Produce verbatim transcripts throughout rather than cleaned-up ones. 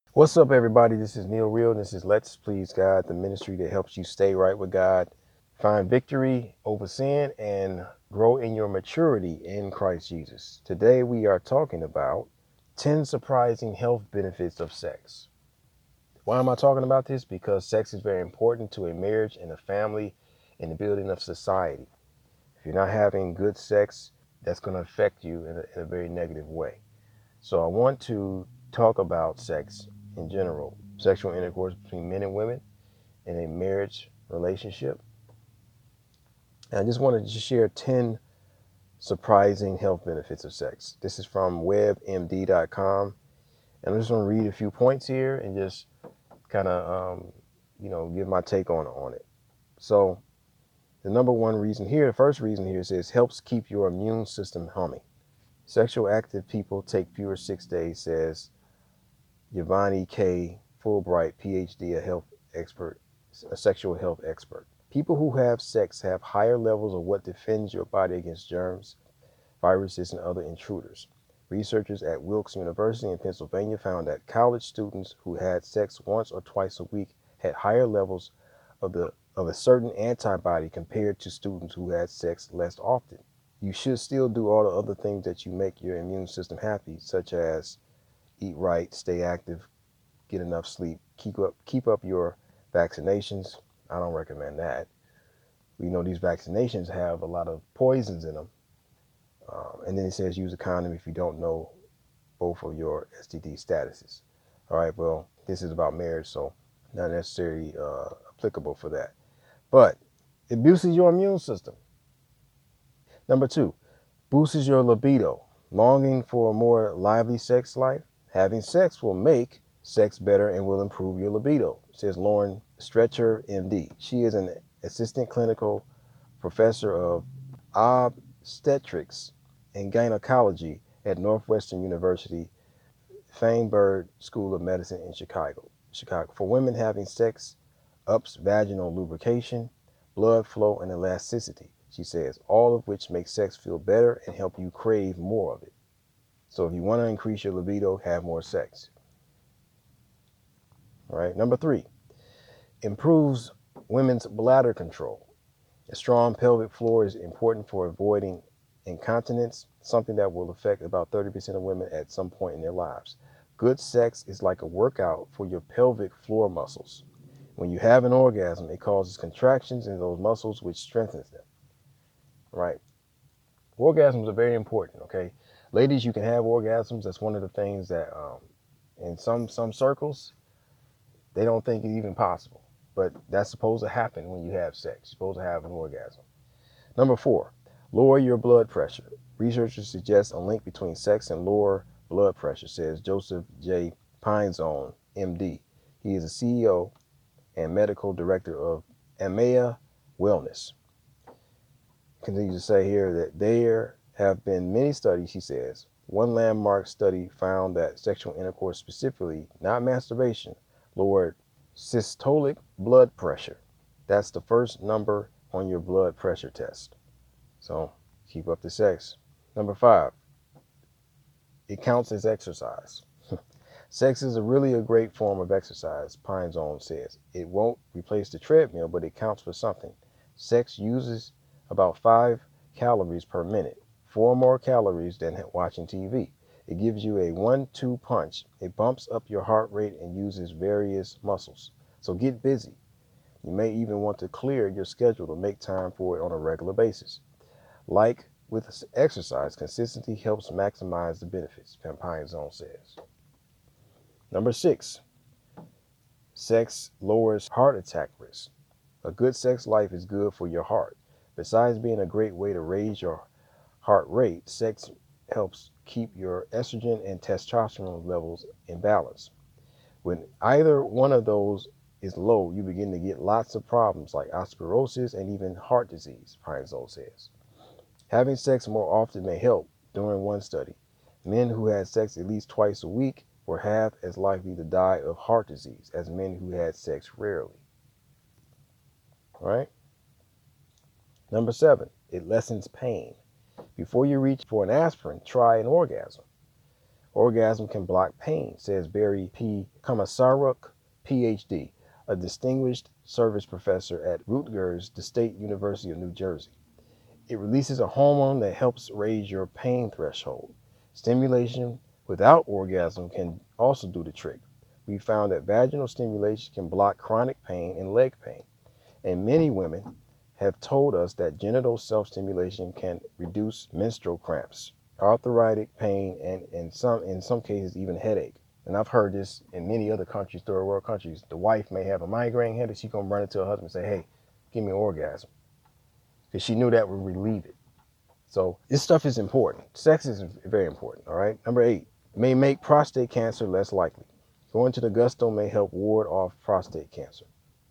What's up, everybody? This is Neil Real, and this is Let's Please God, the ministry that helps you stay right with God, find victory over sin, and grow in your maturity in Christ Jesus. Today, we are talking about ten surprising health benefits of sex. Why am I talking about this? Because sex is very important to a marriage and a family and the building of society. If you're not having good sex, that's going to affect you in a, in a very negative way. So I want to talk about sex in general, sexual intercourse between men and women in a marriage relationship. And I just wanted to share ten surprising health benefits of sex. This is from web m d dot com. And I'm just going to read a few points here and just kind of, um, you know, give my take on, on it. So the number one reason here, the first reason here says helps keep your immune system humming. Sexual active people take fewer sick days, says Yvonne K. Fulbright, P H D, a health expert, a sexual health expert. People who have sex have higher levels of what defends your body against germs, viruses, and other intruders. Researchers at Wilkes University in Pennsylvania found that college students who had sex once or twice a week had higher levels of the of a certain antibody compared to students who had sex less often. You should still do all the other things that you make your immune system happy, such as eat right, stay active, get enough sleep, keep up keep up your vaccinations. I don't recommend that. We know these vaccinations have a lot of poisons in them. Um, and then it says use a condom if you don't know both of your S T D statuses. All right, well, this is about marriage, so not necessarily uh, applicable for that. But it boosts your immune system. Number two, boosts your libido. Longing for a more lively sex life? Having sex will make sex better and will improve your libido, says Lauren Stretcher, M D. She is an assistant clinical professor of obstetrics and gynecology at Northwestern University Feinberg School of Medicine in Chicago. Chicago. For women, having sex ups vaginal lubrication, blood flow, and elasticity, she says, all of which make sex feel better and help you crave more of it. So if you want to increase your libido, have more sex. All right. Number three, improves women's bladder control. A strong pelvic floor is important for avoiding incontinence, something that will affect about thirty percent of women at some point in their lives. Good sex is like a workout for your pelvic floor muscles. When you have an orgasm, it causes contractions in those muscles, which strengthens them. Right? Orgasms are very important. Okay, ladies, you can have orgasms. That's one of the things that, um, in some some circles, they don't think it's even possible. But that's supposed to happen when you have sex. You're supposed to have an orgasm. Number four, lower your blood pressure. Researchers suggest a link between sex and lower blood pressure, says Joseph J. Pinezone, M D. He is a C E O and medical director of Amea Wellness. Continues to say here that there have been many studies, he says. One landmark study found that sexual intercourse, specifically, not masturbation, lowered systolic blood pressure. That's the first number on your blood pressure test. So keep up the sex. Number five, it counts as exercise. Sex is a really a great form of exercise, Pine Zone says. It won't replace the treadmill, but it counts for something. Sex uses about five calories per minute, four more calories than watching T V. It gives you a one two punch. It bumps up your heart rate and uses various muscles. So get busy. You may even want to clear your schedule to make time for it on a regular basis. Like with exercise, consistency helps maximize the benefits, Pine Zone says. Number six, sex lowers heart attack risk. A good sex life is good for your heart. Besides being a great way to raise your heart rate, sex helps keep your estrogen and testosterone levels in balance. When either one of those is low, you begin to get lots of problems like osteoporosis and even heart disease, Pine Zone says. Having sex more often may help. During one study, men who had sex at least twice a week were half as likely to die of heart disease as men who had sex rarely. All right? Number seven, it lessens pain. Before you reach for an aspirin, try an orgasm. Orgasm can block pain, says Barry P. Komisaruk, P H D, a distinguished service professor at Rutgers, the State University of New Jersey. It releases a hormone that helps raise your pain threshold. Stimulation without orgasm can also do the trick. We found that vaginal stimulation can block chronic pain and leg pain, and many women have told us that genital self-stimulation can reduce menstrual cramps, arthritic pain, and in some in some cases even headache. And I've heard this in many other countries, third world countries. The wife may have a migraine headache, she's gonna run into her husband and say, "Hey, give me an orgasm," because she knew that would relieve it. So this stuff is important. Sex is very important. All right. Number eight, may make prostate cancer less likely. Going to the gusto may help ward off prostate cancer.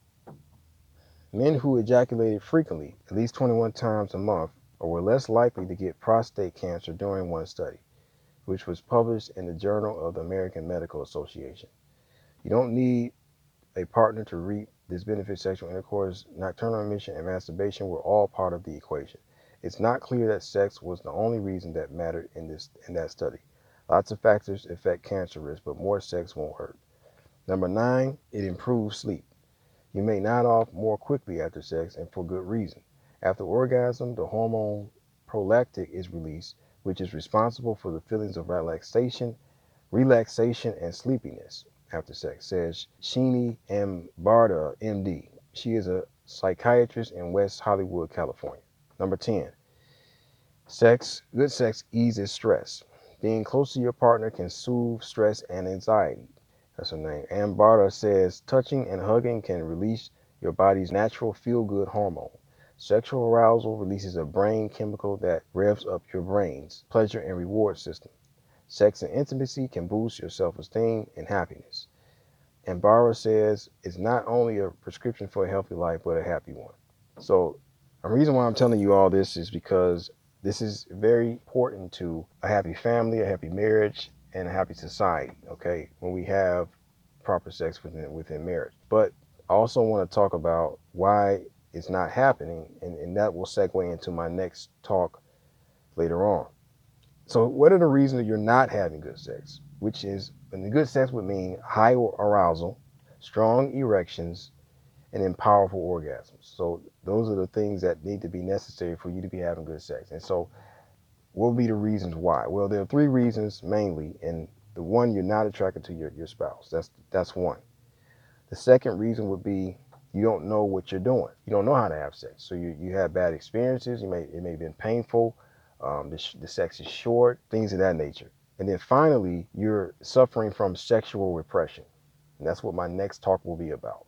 Men who ejaculated frequently, at least twenty-one times a month, were less likely to get prostate cancer during one study, which was published in the Journal of the American Medical Association. You don't need a partner to reap this benefit. Sexual intercourse, nocturnal emission, and masturbation were all part of the equation. It's not clear that sex was the only reason that mattered in this in that study. Lots of factors affect cancer risk, but more sex won't hurt. Number nine, it improves sleep. You may nod off more quickly after sex, and for good reason. After orgasm, the hormone prolactin is released, which is responsible for the feelings of relaxation, relaxation, and sleepiness after sex, says Sheeny M. Barda, M D. She is a psychiatrist in West Hollywood, California. Number ten, sex, good sex eases stress. Being close to your partner can soothe stress and anxiety. That's her name. M. Barda says touching and hugging can release your body's natural feel-good hormone. Sexual arousal releases a brain chemical that revs up your brain's pleasure and reward system. Sex and intimacy can boost your self-esteem and happiness. And Barra says it's not only a prescription for a healthy life, but a happy one. So the reason why I'm telling you all this is because this is very important to a happy family, a happy marriage, and a happy society, okay, when we have proper sex within, within marriage. But I also want to talk about why it's not happening, and, and that will segue into my next talk later on. So what are the reasons that you're not having good sex? Which is, and the good sex would mean high arousal, strong erections, and then powerful orgasms. So those are the things that need to be necessary for you to be having good sex. And so what would be the reasons why? Well, there are three reasons mainly, and the one, you're not attracted to your, your spouse. That's that's one. The second reason would be you don't know what you're doing. You don't know how to have sex. So you, you have bad experiences. You may it may have been painful. Um, the, the sex is short, things of that nature. And then finally, you're suffering from sexual repression. And that's what my next talk will be about.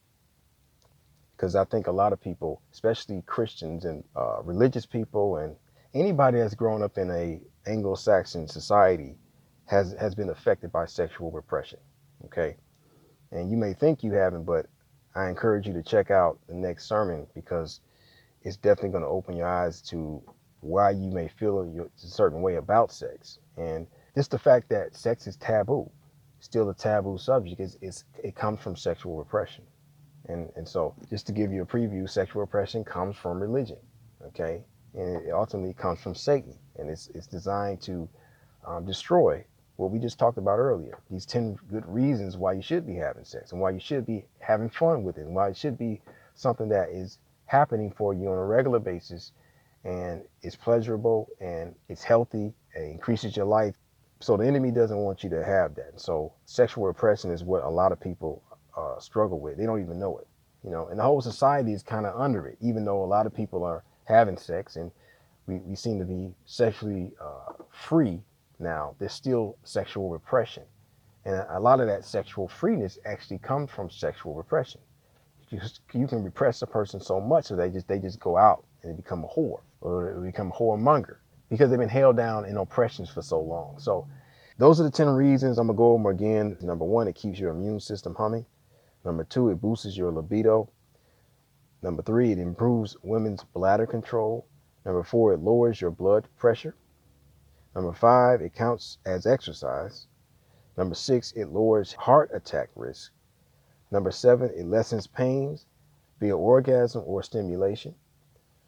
Because I think a lot of people, especially Christians and uh, religious people and anybody that's grown up in a Anglo-Saxon society has, has been affected by sexual repression, okay? And you may think you haven't, but I encourage you to check out the next sermon because it's definitely going to open your eyes to why you may feel a certain way about sex. And just the fact that sex is taboo, still a taboo subject, is, is it comes from sexual repression. And, and so just to give you a preview, sexual repression comes from religion, okay? And it ultimately comes from Satan. And it's, it's designed to um, destroy what we just talked about earlier. These ten good reasons why you should be having sex and why you should be having fun with it and why it should be something that is happening for you on a regular basis and it's pleasurable and it's healthy and increases your life. So the enemy doesn't want you to have that. So sexual repression is what a lot of people uh, struggle with. They don't even know it, you know, and the whole society is kind of under it, even though a lot of people are having sex and we, we seem to be sexually uh, free now. There's still sexual repression. And a lot of that sexual freeness actually comes from sexual repression. You, you can repress a person so much that they just they just go out and they become a whore or they become a whoremonger because they've been held down in oppressions for so long. So those are the ten reasons. I'm going to go over them again. Number one, it keeps your immune system humming. Number two, it boosts your libido. Number three, it improves women's bladder control. Number four, it lowers your blood pressure. Number five, it counts as exercise. Number six, it lowers heart attack risk. Number seven, it lessens pains via orgasm or stimulation.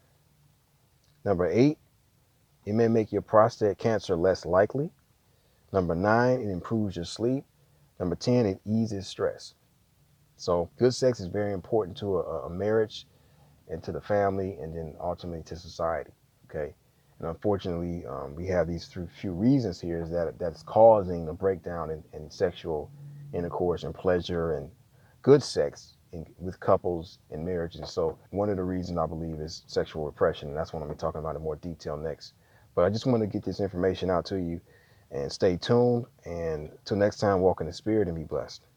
Number eight, it may make your prostate cancer less likely. Number nine, it improves your sleep. Number ten, it eases stress. So good sex is very important to a, a marriage and to the family, and then ultimately to society. Okay. And unfortunately, um, we have these few reasons here is that that's causing a breakdown in, in sexual intercourse and pleasure and good sex in, with couples and marriages. So one of the reasons I believe is sexual repression, and that's what I'm going to be talking about in more detail next. But I just want to get this information out to you, and stay tuned. And till next time, walk in the spirit and be blessed.